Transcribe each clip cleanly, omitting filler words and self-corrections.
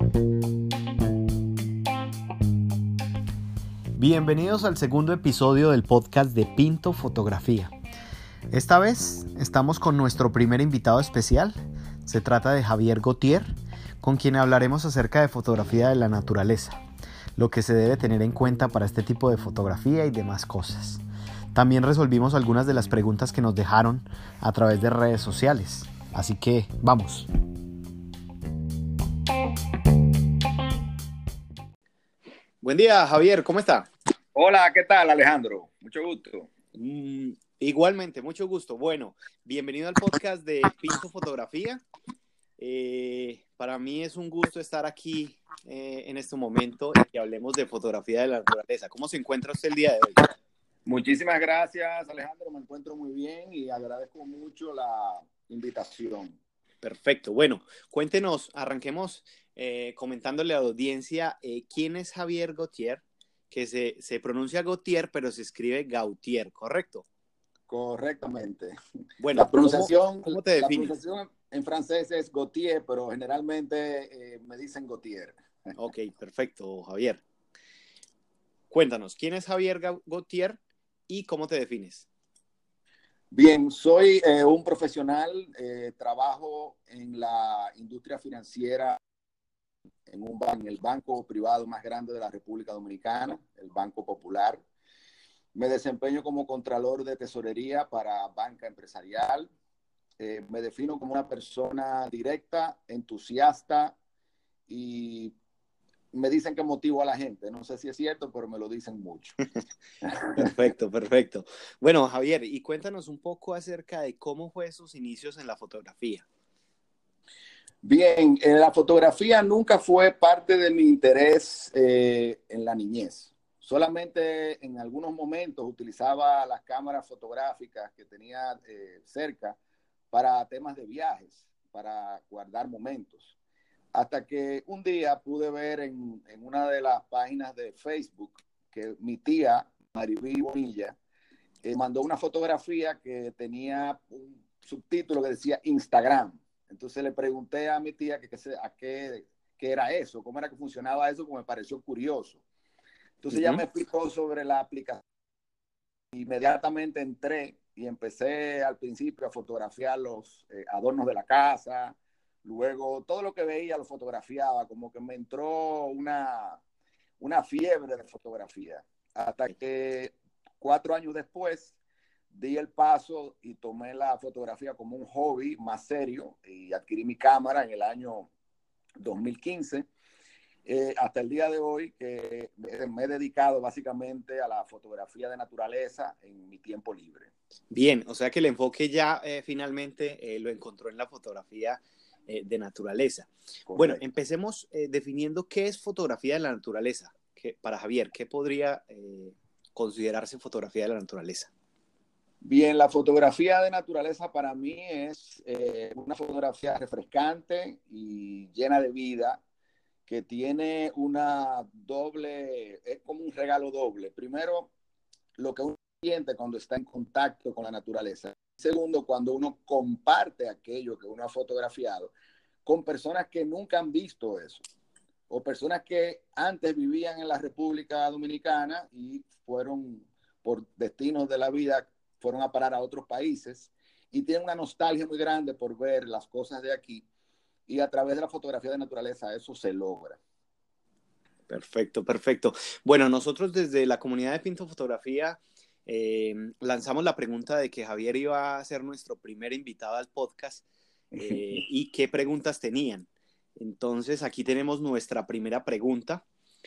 Bienvenidos al segundo episodio del podcast de Pinto Fotografía. Esta vez estamos con nuestro primer invitado especial. Se trata de Javier Gautier, con quien hablaremos acerca de fotografía de la naturaleza, lo que se debe tener en cuenta para este tipo de fotografía y demás cosas. También resolvimos algunas de las preguntas que nos dejaron a través de redes sociales. Así que vamos. Buen día, Javier, ¿cómo está? Hola, ¿qué tal, Alejandro? Mucho gusto. Igualmente, mucho gusto. Bueno, bienvenido al podcast de Pinto Fotografía. Para mí es un gusto estar aquí en este momento y que hablemos de fotografía de la naturaleza. ¿Cómo se encuentra usted el día de hoy? Muchísimas gracias, Alejandro. Me encuentro muy bien y agradezco mucho la invitación. Perfecto. Bueno, cuéntenos, arranquemos comentándole a la audiencia quién es Javier Gautier, que se pronuncia Gautier, pero se escribe Gautier, ¿correcto? Correctamente. Bueno, ¿cómo te la defines? pronunciación en francés es Gautier, pero generalmente me dicen Gautier. Ok, perfecto, Javier. Cuéntanos, ¿quién es Javier Gautier y cómo te defines? Bien, soy un profesional, trabajo en la industria financiera en el banco privado más grande de la República Dominicana, el Banco Popular. Me desempeño como contralor de tesorería para banca empresarial. Me defino como una persona directa, entusiasta y me dicen que motivo a la gente. No sé si es cierto, pero me lo dicen mucho. Perfecto, perfecto. Bueno, Javier, y cuéntanos un poco acerca de cómo fue sus inicios en la fotografía. Bien, la fotografía nunca fue parte de mi interés en la niñez. Solamente en algunos momentos utilizaba las cámaras fotográficas que tenía cerca para temas de viajes, para guardar momentos. Hasta que un día pude ver en una de las páginas de Facebook que mi tía, Maribí Bonilla, mandó una fotografía que tenía un subtítulo que decía Instagram. Entonces le pregunté a mi tía qué era eso, cómo era que funcionaba eso, porque me pareció curioso. Entonces ella me explicó sobre la aplicación. Inmediatamente entré y empecé al principio a fotografiar los adornos de la casa. Luego todo lo que veía lo fotografiaba, como que me entró una fiebre de fotografía. Hasta que 4 años después di el paso y tomé la fotografía como un hobby más serio y adquirí mi cámara en el año 2015. Hasta el día de hoy que me he dedicado básicamente a la fotografía de naturaleza en mi tiempo libre. Bien, o sea que el enfoque ya finalmente lo encontró en la fotografía de naturaleza. Correcto. Bueno, empecemos definiendo qué es fotografía de la naturaleza. Para Javier, ¿qué podría considerarse fotografía de la naturaleza? Bien, la fotografía de naturaleza para mí es una fotografía refrescante y llena de vida, que tiene una doble, es como un regalo doble. Primero, lo que uno siente cuando está en contacto con la naturaleza. Segundo, cuando uno comparte aquello que uno ha fotografiado con personas que nunca han visto eso, o personas que antes vivían en la República Dominicana y fueron por destinos de la vida, fueron a parar a otros países y tienen una nostalgia muy grande por ver las cosas de aquí, y a través de la fotografía de naturaleza eso se logra. Perfecto, perfecto. Bueno, nosotros desde la comunidad de Pinto Fotografía lanzamos la pregunta de que Javier iba a ser nuestro primer invitado al podcast y qué preguntas tenían. Entonces, aquí tenemos nuestra primera pregunta.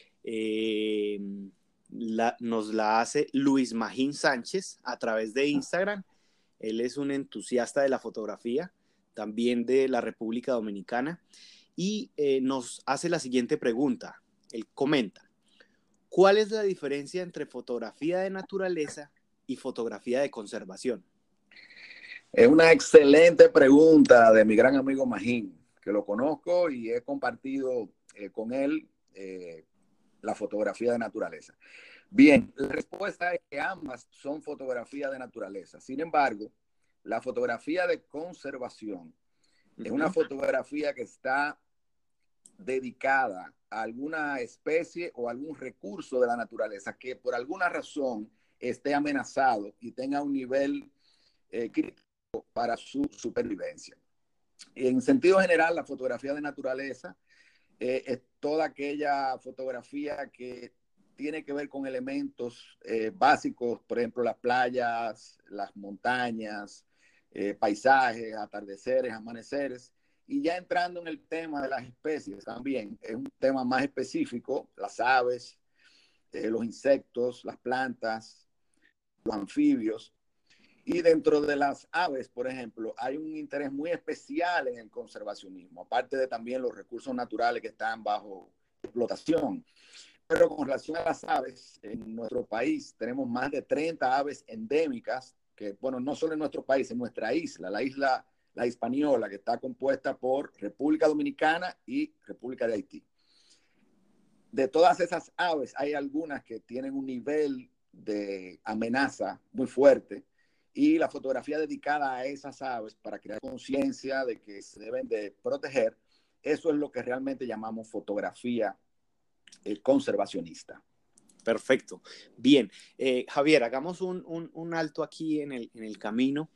Nos la hace Luis Magín Sánchez a través de Instagram. Él es un entusiasta de la fotografía, también de la República Dominicana, y nos hace la siguiente pregunta. Él comenta: ¿cuál es la diferencia entre fotografía de naturaleza y fotografía de conservación? Es una excelente pregunta de mi gran amigo Magín, que lo conozco y he compartido con él la fotografía de naturaleza. Bien, la respuesta es que ambas son fotografía de naturaleza. Sin embargo, la fotografía de conservación es una fotografía que está dedicada a alguna especie o algún recurso de la naturaleza que por alguna razón esté amenazado y tenga un nivel crítico para su supervivencia. En sentido general, la fotografía de naturaleza es toda aquella fotografía que tiene que ver con elementos básicos, por ejemplo, las playas, las montañas, paisajes, atardeceres, amaneceres. Y ya entrando en el tema de las especies también, es un tema más específico, las aves, los insectos, las plantas, los anfibios. Y dentro de las aves, por ejemplo, hay un interés muy especial en el conservacionismo, aparte de también los recursos naturales que están bajo explotación. Pero con relación a las aves, en nuestro país tenemos más de 30 aves endémicas, que, bueno, no solo en nuestro país, en nuestra isla, la isla La Hispaniola, que está compuesta por República Dominicana y República de Haití. De todas esas aves, hay algunas que tienen un nivel de amenaza muy fuerte, y la fotografía dedicada a esas aves para crear conciencia de que se deben de proteger, eso es lo que realmente llamamos fotografía conservacionista. Perfecto. Bien. Javier, hagamos un alto aquí en el camino.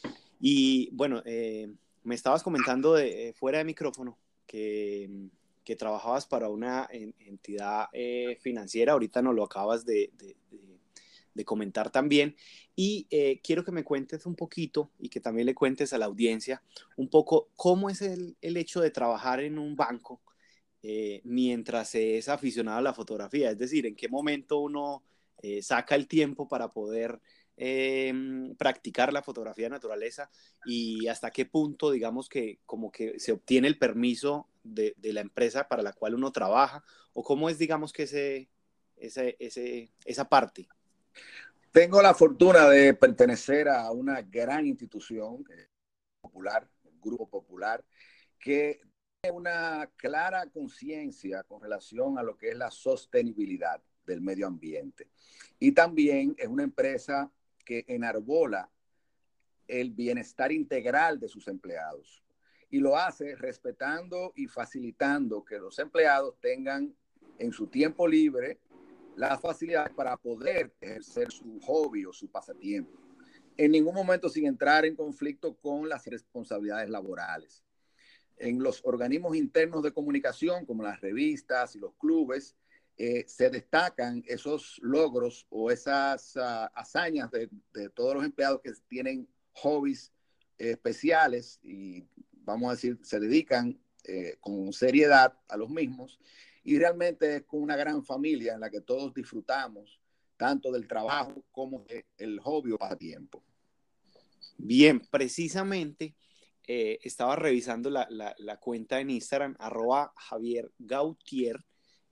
Y bueno, me estabas comentando fuera de micrófono que trabajabas para una entidad financiera. Ahorita nos lo acabas de comentar también. Y quiero que me cuentes un poquito y que también le cuentes a la audiencia un poco cómo es el hecho de trabajar en un banco mientras se es aficionado a la fotografía. Es decir, en qué momento uno saca el tiempo para poder practicar la fotografía de naturaleza y hasta qué punto, digamos, que como que se obtiene el permiso de la empresa para la cual uno trabaja, o cómo es, digamos, que esa parte. Tengo la fortuna de pertenecer a una gran institución popular, el Grupo Popular, que tiene una clara conciencia con relación a lo que es la sostenibilidad del medio ambiente. Y también es una empresa que enarbola el bienestar integral de sus empleados. Y lo hace respetando y facilitando que los empleados tengan en su tiempo libre la facilidad para poder ejercer su hobby o su pasatiempo. En ningún momento sin entrar en conflicto con las responsabilidades laborales. En los organismos internos de comunicación, como las revistas y los clubes, se destacan esos logros o esas hazañas de todos los empleados que tienen hobbies especiales y, vamos a decir, se dedican con seriedad a los mismos, y realmente es con una gran familia en la que todos disfrutamos tanto del trabajo como del hobby o pasatiempo. Bien, precisamente estaba revisando la cuenta en Instagram, @JavierGautier,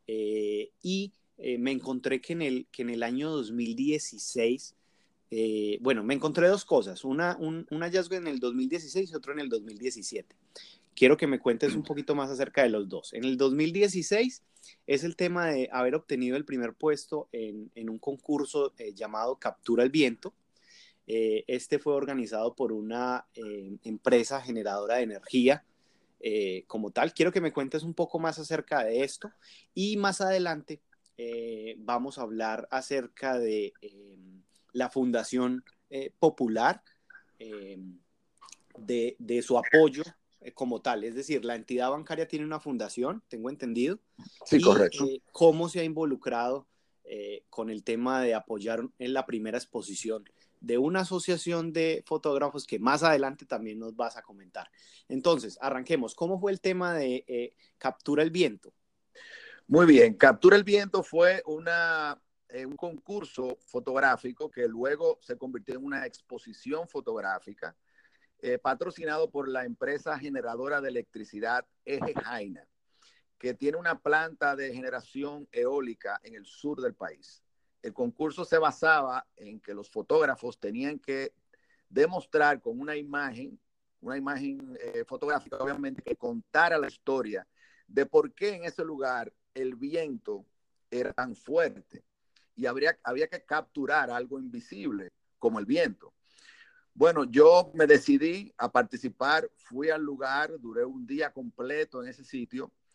y me encontré que en el año 2016, bueno, me encontré dos cosas, un hallazgo en el 2016 y otro en el 2017. Quiero que me cuentes un poquito más acerca de los dos. En el 2016 es el tema de haber obtenido el primer puesto en un concurso llamado Captura el Viento. Este fue organizado por una empresa generadora de energía como tal. Quiero que me cuentes un poco más acerca de esto, y más adelante vamos a hablar acerca de la Fundación Popular, de su apoyo como tal. Es decir, la entidad bancaria tiene una fundación, tengo entendido, Sí, y correcto. cómo se ha involucrado con el tema de apoyar en la primera exposición de una asociación de fotógrafos que más adelante también nos vas a comentar. Entonces, arranquemos. ¿Cómo fue el tema de Captura el Viento? Muy bien, Captura el Viento fue un concurso fotográfico que luego se convirtió en una exposición fotográfica patrocinado por la empresa generadora de electricidad Eje Jaina, que tiene una planta de generación eólica en el sur del país. El concurso se basaba en que los fotógrafos tenían que demostrar con una imagen fotográfica, obviamente, que contara la historia de por qué en ese lugar el viento era tan fuerte y había que capturar algo invisible como el viento. Bueno, yo me decidí a participar, fui al lugar, duré un día completo en ese sitio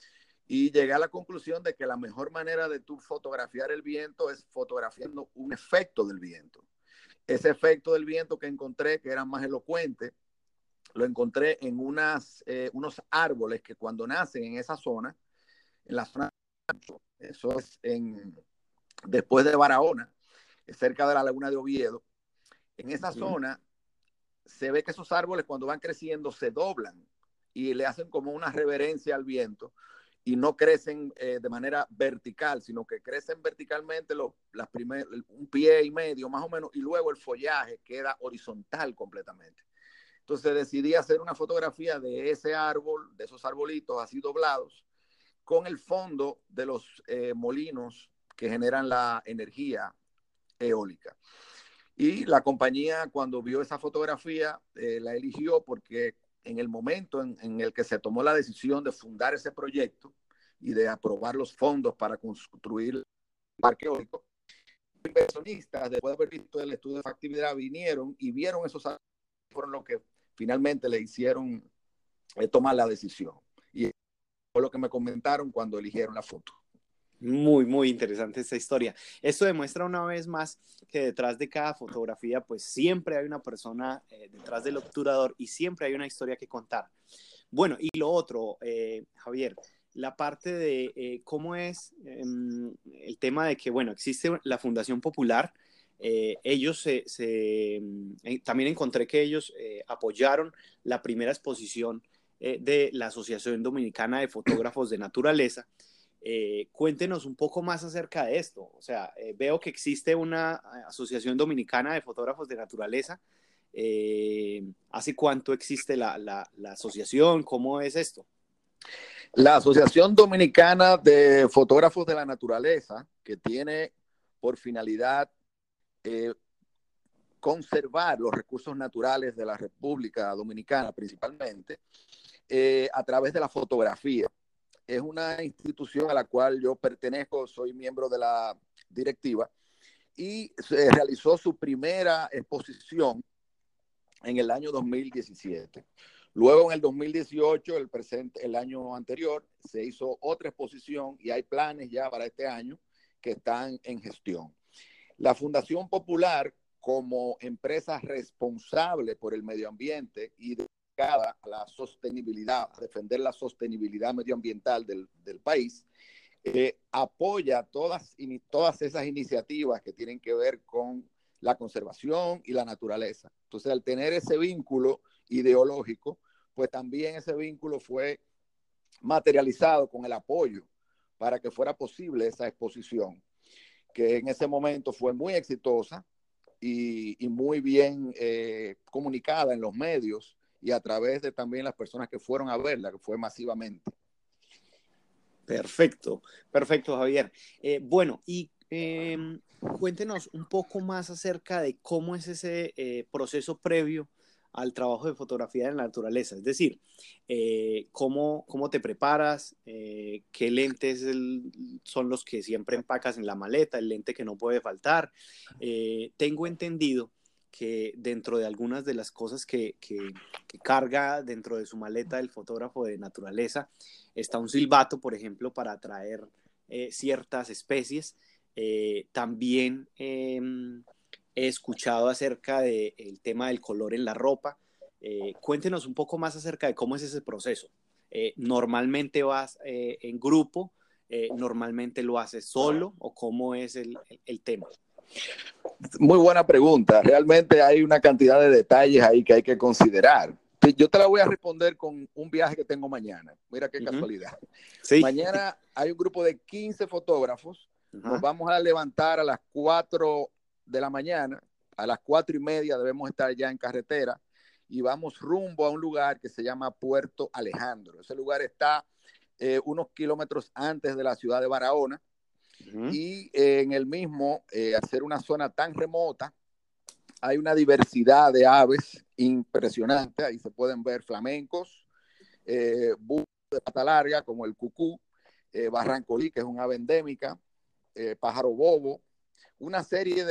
y llegué a la conclusión de que la mejor manera de tú fotografiar el viento es fotografiando un efecto del viento. Ese efecto del viento que encontré, que era más elocuente, lo encontré en unos árboles que cuando nacen en esa zona, en la zona, eso es después de Barahona, cerca de la laguna de Oviedo, en esa zona se ve que esos árboles cuando van creciendo se doblan y le hacen como una reverencia al viento y no crecen de manera vertical, sino que crecen verticalmente un pie y medio más o menos, y luego el follaje queda horizontal completamente. Entonces decidí hacer una fotografía de ese árbol, de esos arbolitos así doblados, con el fondo de los molinos que generan la energía eólica. Y la compañía, cuando vio esa fotografía, la eligió porque en el momento en el que se tomó la decisión de fundar ese proyecto y de aprobar los fondos para construir el parque eólico, los inversionistas, después de haber visto el estudio de factibilidad, vinieron y vieron esos árboles, fueron los que finalmente le hicieron tomar la decisión. Y fue lo que me comentaron cuando eligieron la foto. Muy, muy interesante esta historia. Esto demuestra una vez más que detrás de cada fotografía, pues siempre hay una persona detrás del obturador y siempre hay una historia que contar. Bueno, y lo otro, Javier, la parte de cómo es el tema de que, bueno, existe la Fundación Popular. Ellos también encontré que ellos apoyaron la primera exposición de la Asociación Dominicana de Fotógrafos de Naturaleza. Cuéntenos un poco más acerca de esto. O sea, veo que existe una Asociación Dominicana de Fotógrafos de Naturaleza. ¿Hace cuánto existe la asociación? ¿Cómo es esto? La Asociación Dominicana de Fotógrafos de la Naturaleza, que tiene por finalidad conservar los recursos naturales de la República Dominicana principalmente, a través de la fotografía. Es una institución a la cual yo pertenezco, soy miembro de la directiva, y se realizó su primera exposición en el año 2017. Luego, en el 2018, el año anterior, se hizo otra exposición y hay planes ya para este año que están en gestión. La Fundación Popular, como empresa responsable por el medio ambiente y dedicada a la sostenibilidad, a defender la sostenibilidad medioambiental del país, apoya todas esas iniciativas que tienen que ver con la conservación y la naturaleza. Entonces, al tener ese vínculo ideológico, pues también ese vínculo fue materializado con el apoyo para que fuera posible esa exposición, que en ese momento fue muy exitosa y muy bien comunicada en los medios y a través de también las personas que fueron a verla, que fue masivamente. Perfecto, perfecto, Javier. Bueno, y cuéntenos un poco más acerca de cómo es ese proceso previo al trabajo de fotografía de la naturaleza. Es decir, cómo te preparas, qué lentes son los que siempre empacas en la maleta, el lente que no puede faltar. Tengo entendido que dentro de algunas de las cosas que carga dentro de su maleta el fotógrafo de naturaleza está un silbato, por ejemplo, para atraer ciertas especies. También he escuchado acerca del tema del color en la ropa. Cuéntenos un poco más acerca de cómo es ese proceso. ¿Normalmente vas en grupo? ¿Normalmente lo haces solo? ¿O cómo es el tema? Muy buena pregunta. Realmente hay una cantidad de detalles ahí que hay que considerar. Yo te la voy a responder con un viaje que tengo mañana. Mira qué casualidad. Sí. Mañana hay un grupo de 15 fotógrafos. Nos vamos a levantar a las 4 de la mañana. A las 4:30 debemos estar ya en carretera y vamos rumbo a un lugar que se llama Puerto Alejandro. Ese lugar está unos kilómetros antes de la ciudad de Barahona. Y en el mismo, hacer una zona tan remota, hay una diversidad de aves impresionante. Ahí se pueden ver flamencos, búhos de pata larga como el cucú, barrancolí, que es un ave endémica, pájaro bobo, una serie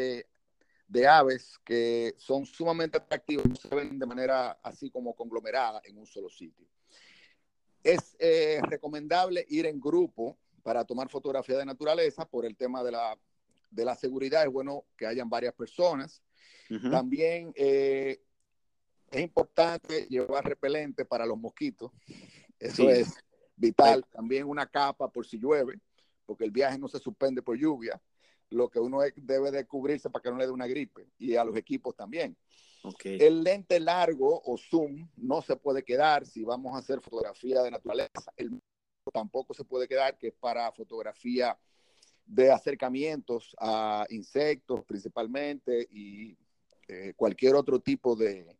de aves que son sumamente atractivas, no se ven de manera así como conglomerada en un solo sitio. Es recomendable ir en grupo para tomar fotografía de naturaleza por el tema de la seguridad. Es bueno que hayan varias personas. También es importante llevar repelente para los mosquitos. Eso es vital. También una capa por si llueve, porque el viaje no se suspende por lluvia. Lo que uno debe de cubrirse para que no le dé una gripe, y a los equipos también. El lente largo o zoom no se puede quedar si vamos a hacer fotografía de naturaleza. El tampoco se puede quedar, que es para fotografía de acercamientos a insectos principalmente, y cualquier otro tipo de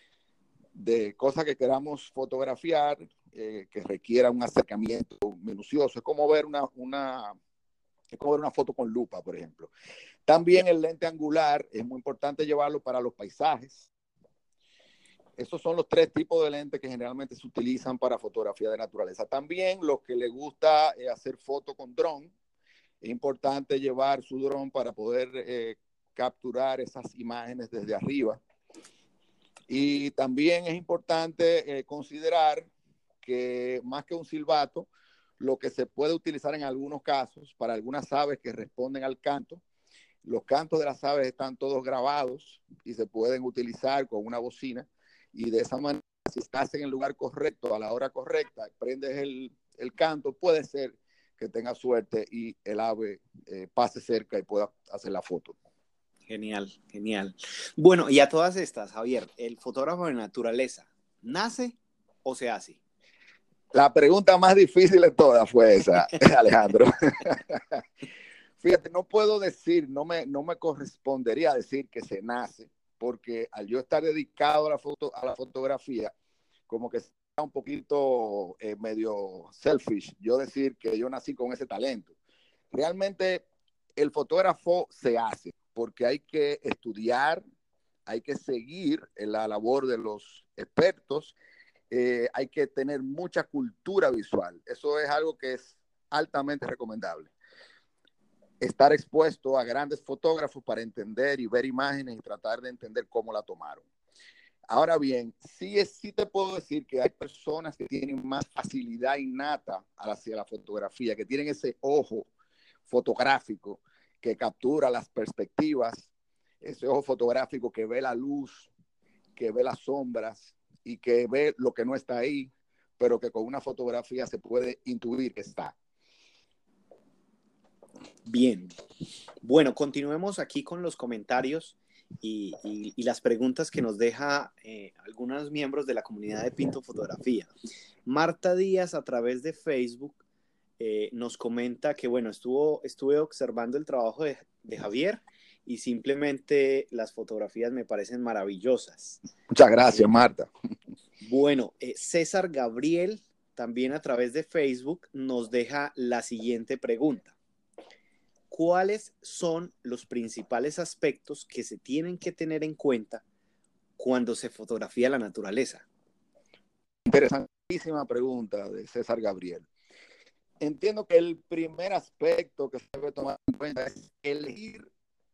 cosas que queramos fotografiar que requiera un acercamiento minucioso. Es como ver una foto con lupa, por ejemplo. También el lente angular es muy importante llevarlo para los paisajes. Esos son los 3 tipos de lentes que generalmente se utilizan para fotografía de naturaleza. También los que les gusta hacer fotos con dron, es importante llevar su dron para poder capturar esas imágenes desde arriba. Y también es importante considerar que más que un silbato, lo que se puede utilizar en algunos casos para algunas aves que responden al canto, los cantos de las aves están todos grabados y se pueden utilizar con una bocina, y de esa manera, si estás en el lugar correcto a la hora correcta, prendes el canto, puede ser que tengas suerte y el ave pase cerca y pueda hacer la foto. Genial, genial. Bueno, y a todas estas, Javier, ¿el fotógrafo de naturaleza nace o se hace? La pregunta más difícil de todas fue esa, Alejandro. Fíjate, no puedo decir, no me correspondería decir que se nace, porque al yo estar dedicado a la fotografía, como que está un poquito medio selfish yo decir que yo nací con ese talento. Realmente el fotógrafo se hace, porque hay que estudiar, hay que seguir en la labor de los expertos, hay que tener mucha cultura visual. Eso es algo que es altamente recomendable. Estar expuesto a grandes fotógrafos para entender y ver imágenes y tratar de entender cómo la tomaron. Ahora bien, sí te puedo decir que hay personas que tienen más facilidad innata hacia la fotografía, que tienen ese ojo fotográfico que captura las perspectivas, ese ojo fotográfico que ve la luz, que ve las sombras y que ve lo que no está ahí, pero que con una fotografía se puede intuir que está. Bien. Bueno, continuemos aquí con los comentarios y las preguntas que nos deja algunos miembros de la comunidad de Pinto Fotografía. Marta Díaz, a través de Facebook, nos comenta que, bueno, estuve observando el trabajo de Javier y simplemente las fotografías me parecen maravillosas. Muchas gracias, Marta. Bueno, César Gabriel, también a través de Facebook, nos deja la siguiente pregunta. ¿Cuáles son los principales aspectos que se tienen que tener en cuenta cuando se fotografía la naturaleza? Interesantísima pregunta de César Gabriel. Entiendo que el primer aspecto que se debe tomar en cuenta es elegir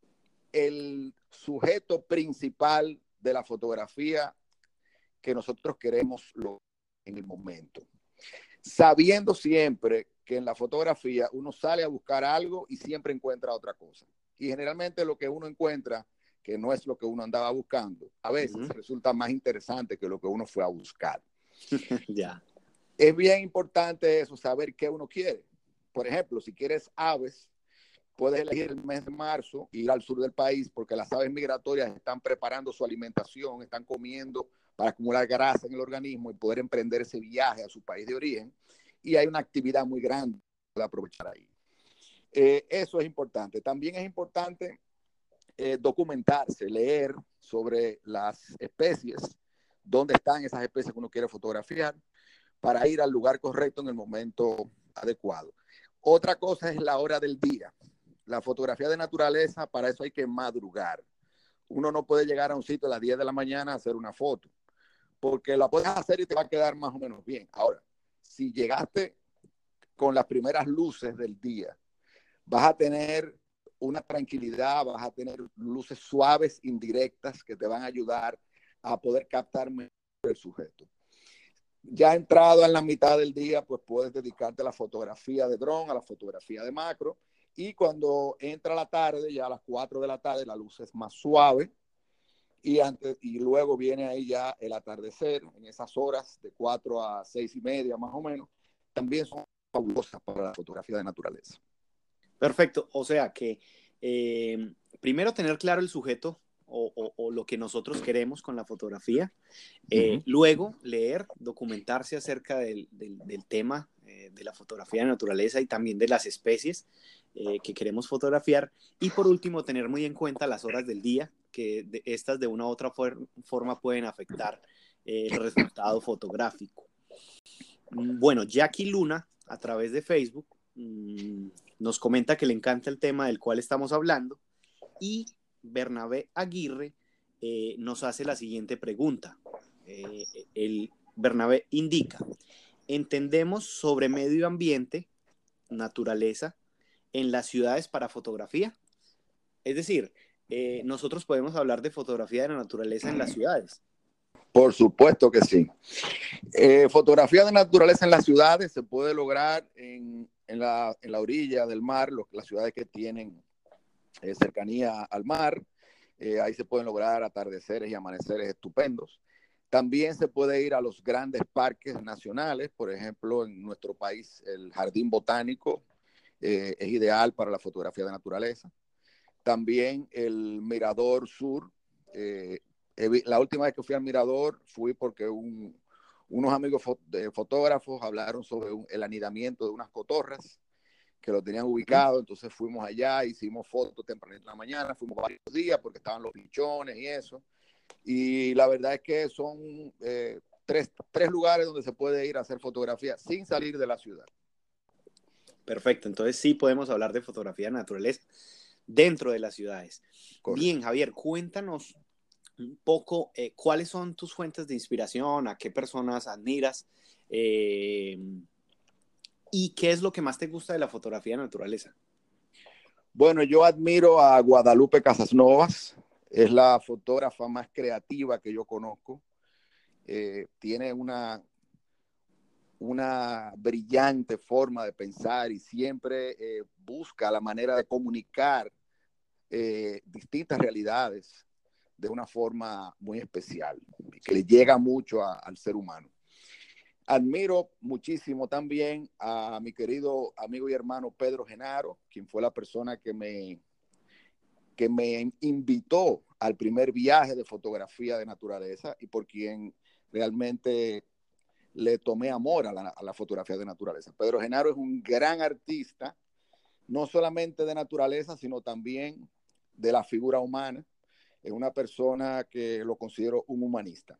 el sujeto principal de la fotografía que nosotros queremos en el momento. Sabiendo siempre que en la fotografía uno sale a buscar algo y siempre encuentra otra cosa. Y generalmente lo que uno encuentra, que no es lo que uno andaba buscando, a veces resulta más interesante que lo que uno fue a buscar. Ya. Es bien importante eso, saber qué uno quiere. Por ejemplo, si quieres aves, puedes elegir el mes de marzo, ir al sur del país, porque las aves migratorias están preparando su alimentación, están comiendo para acumular grasa en el organismo y poder emprender ese viaje a su país de origen. Y hay una actividad muy grande para aprovechar ahí. Eso es importante. También es importante documentarse, leer sobre las especies, dónde están esas especies que uno quiere fotografiar, para ir al lugar correcto en el momento adecuado. Otra cosa es la hora del día. La fotografía de naturaleza, para eso hay que madrugar. Uno no puede llegar a un sitio a las 10 de la mañana a hacer una foto, porque la puedes hacer y te va a quedar más o menos bien. Ahora, si llegaste con las primeras luces del día, vas a tener una tranquilidad, vas a tener luces suaves, indirectas, que te van a ayudar a poder captar mejor el sujeto. Ya entrado en la mitad del día, pues puedes dedicarte a la fotografía de dron, a la fotografía de macro. Y cuando entra la tarde, ya a las 4 de la tarde, la luz es más suave. Y luego viene ahí ya el atardecer, en esas horas de 4 a 6 y media más o menos. También son fabulosas para la fotografía de naturaleza. Perfecto, o sea que primero tener claro el sujeto o lo que nosotros queremos con la fotografía, luego leer, documentarse acerca del tema de la fotografía de naturaleza y también de las especies que queremos fotografiar, y por último tener muy en cuenta las horas del día, que estas de una u otra forma pueden afectar el resultado fotográfico. Bueno, Jackie Luna, a través de Facebook, nos comenta que le encanta el tema del cual estamos hablando, y Bernabé Aguirre nos hace la siguiente pregunta. El Bernabé indica: ¿entendemos sobre medio ambiente, naturaleza, en las ciudades para fotografía? Es decir, nosotros podemos hablar de fotografía de la naturaleza en las ciudades. Por supuesto que sí. Fotografía de naturaleza en las ciudades se puede lograr en la orilla del mar, las ciudades que tienen cercanía al mar. Ahí se pueden lograr atardeceres y amaneceres estupendos. También se puede ir a los grandes parques nacionales, por ejemplo, en nuestro país el Jardín Botánico es ideal para la fotografía de naturaleza. También el Mirador Sur. La última vez que fui al Mirador fui porque unos amigos fotógrafos hablaron sobre el anidamiento de unas cotorras que lo tenían ubicado. Entonces fuimos allá, hicimos fotos temprano en la mañana, fuimos varios días porque estaban los pichones y eso. Y la verdad es que son tres lugares donde se puede ir a hacer fotografía sin salir de la ciudad. Perfecto, entonces sí podemos hablar de fotografía de naturaleza dentro de las ciudades. Correcto. Bien, Javier, cuéntanos un poco cuáles son tus fuentes de inspiración, a qué personas admiras y qué es lo que más te gusta de la fotografía de naturaleza. Bueno, yo admiro a Guadalupe Casasnovas, es la fotógrafa más creativa que yo conozco. Tiene una brillante forma de pensar y siempre busca la manera de comunicar distintas realidades de una forma muy especial, que le llega mucho al ser humano. Admiro muchísimo también a mi querido amigo y hermano Pedro Genaro, quien fue la persona que me invitó al primer viaje de fotografía de naturaleza y por quien realmente le tomé amor a la fotografía de naturaleza. Pedro Genaro es un gran artista, no solamente de naturaleza, sino también de la figura humana. Es una persona que lo considero un humanista.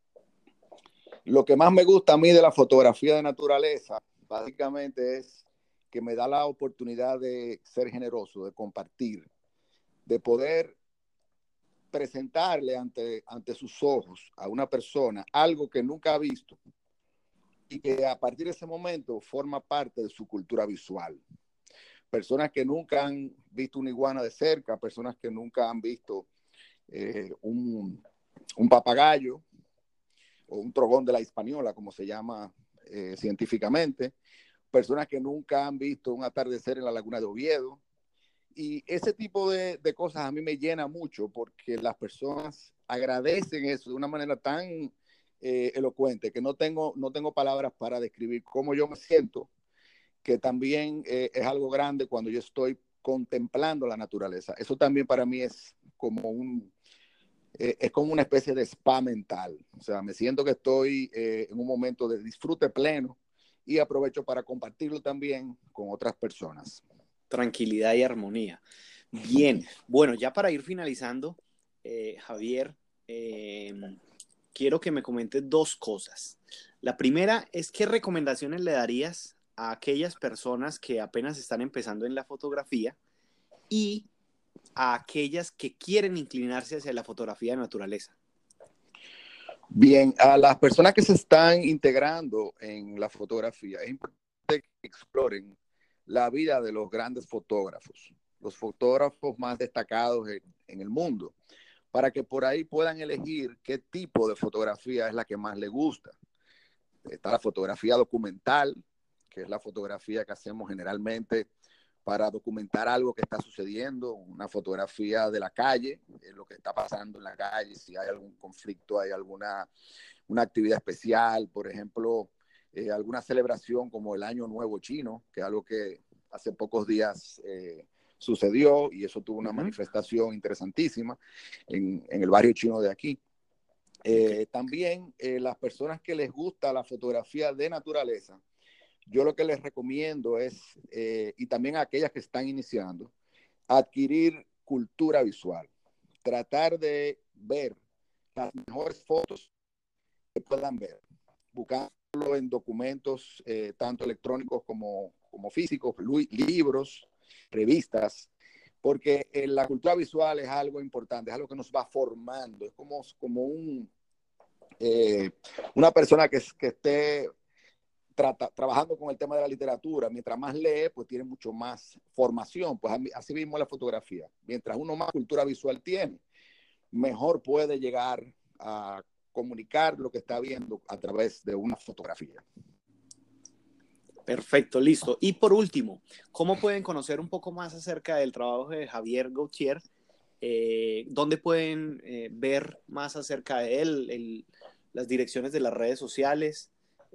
Lo que más me gusta a mí de la fotografía de naturaleza, básicamente, es que me da la oportunidad de ser generoso, de compartir, de poder presentarle ante sus ojos a una persona algo que nunca ha visto y que a partir de ese momento forma parte de su cultura visual. Personas que nunca han visto una iguana de cerca, personas que nunca han visto un papagayo o un trogón de la hispaniola, como se llama científicamente, personas que nunca han visto un atardecer en la laguna de Oviedo. Y ese tipo de cosas a mí me llena mucho porque las personas agradecen eso de una manera tan elocuente que no tengo palabras para describir cómo yo me siento, que también es algo grande cuando yo estoy contemplando la naturaleza. Eso también para mí es como una especie de spa mental. O sea, me siento que estoy en un momento de disfrute pleno y aprovecho para compartirlo también con otras personas. Tranquilidad y armonía. Bien, bueno, ya para ir finalizando, Javier, quiero que me comentes dos cosas. La primera es, ¿qué recomendaciones le darías a aquellas personas que apenas están empezando en la fotografía y a aquellas que quieren inclinarse hacia la fotografía de naturaleza? Bien, a las personas que se están integrando en la fotografía, es importante que exploren la vida de los grandes fotógrafos, los fotógrafos más destacados en el mundo, para que por ahí puedan elegir qué tipo de fotografía es la que más les gusta. Está la fotografía documental, que es la fotografía que hacemos generalmente para documentar algo que está sucediendo, una fotografía de la calle, lo que está pasando en la calle, si hay algún conflicto, hay una actividad especial, por ejemplo, alguna celebración como el Año Nuevo Chino, que es algo que hace pocos días sucedió, y eso tuvo una manifestación interesantísima en el barrio chino de aquí. También las personas que les gusta la fotografía de naturaleza, yo lo que les recomiendo es, y también a aquellas que están iniciando, adquirir cultura visual. Tratar de ver las mejores fotos que puedan ver, buscarlo en documentos tanto electrónicos como físicos, libros, revistas, porque la cultura visual es algo importante, es algo que nos va formando, es como una persona que esté trabajando con el tema de la literatura. Mientras más lee, pues tiene mucho más formación. Pues así mismo la fotografía. Mientras uno más cultura visual tiene, mejor puede llegar a comunicar lo que está viendo a través de una fotografía. Perfecto, listo. Y por último, ¿cómo pueden conocer un poco más acerca del trabajo de Javier Gautier? ¿Dónde pueden ver más acerca de él? Las direcciones de las redes sociales.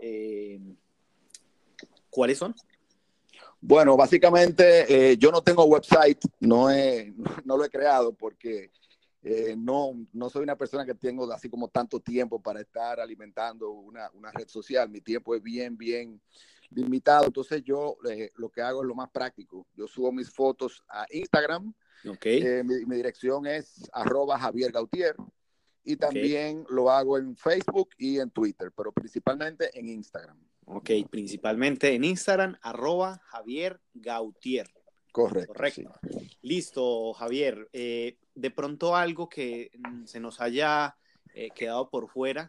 ¿Cuáles son? Bueno, básicamente yo no tengo website, no lo he creado porque no soy una persona que tengo así como tanto tiempo para estar alimentando una red social. Mi tiempo es bien limitado, entonces yo lo que hago es lo más práctico. Yo subo mis fotos a Instagram. Okay. Mi dirección es @JavierGautier, y también lo hago en Facebook y en Twitter, pero principalmente en Instagram. Ok, principalmente en Instagram, @Javier Gautier. Correcto. Sí. Listo, Javier. De pronto algo que se nos haya quedado por fuera,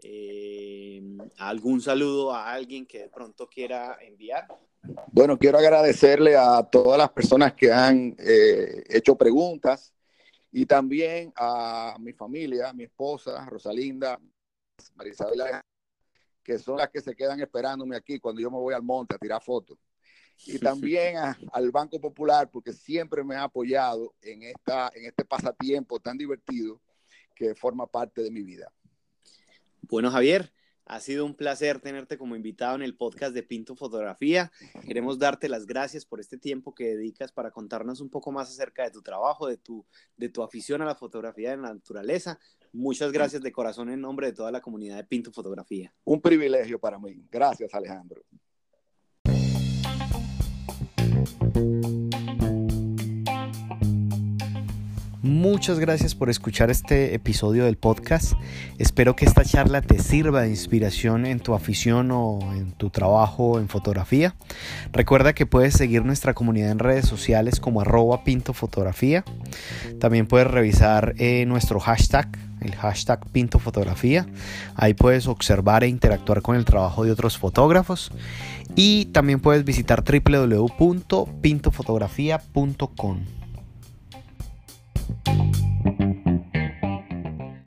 algún saludo a alguien que de pronto quiera enviar. Bueno, quiero agradecerle a todas las personas que han hecho preguntas, y también a mi familia, a mi esposa, Rosalinda, Marisabel, que son las que se quedan esperándome aquí cuando yo me voy al monte a tirar fotos. Y también al Banco Popular, porque siempre me ha apoyado en este pasatiempo tan divertido que forma parte de mi vida. Bueno, Javier, ha sido un placer tenerte como invitado en el podcast de Pinto Fotografía. Queremos darte las gracias por este tiempo que dedicas para contarnos un poco más acerca de tu trabajo, de tu afición a la fotografía de la naturaleza. Muchas gracias de corazón en nombre de toda la comunidad de Pinto Fotografía. Un privilegio para mí. Gracias, Alejandro. Muchas gracias por escuchar este episodio del podcast. Espero que esta charla te sirva de inspiración en tu afición o en tu trabajo en fotografía. Recuerda que puedes seguir nuestra comunidad en redes sociales como @pintofotografía. También puedes revisar nuestro hashtag, el hashtag pintofotografía. Ahí puedes observar e interactuar con el trabajo de otros fotógrafos. Y también puedes visitar www.pintofotografia.com.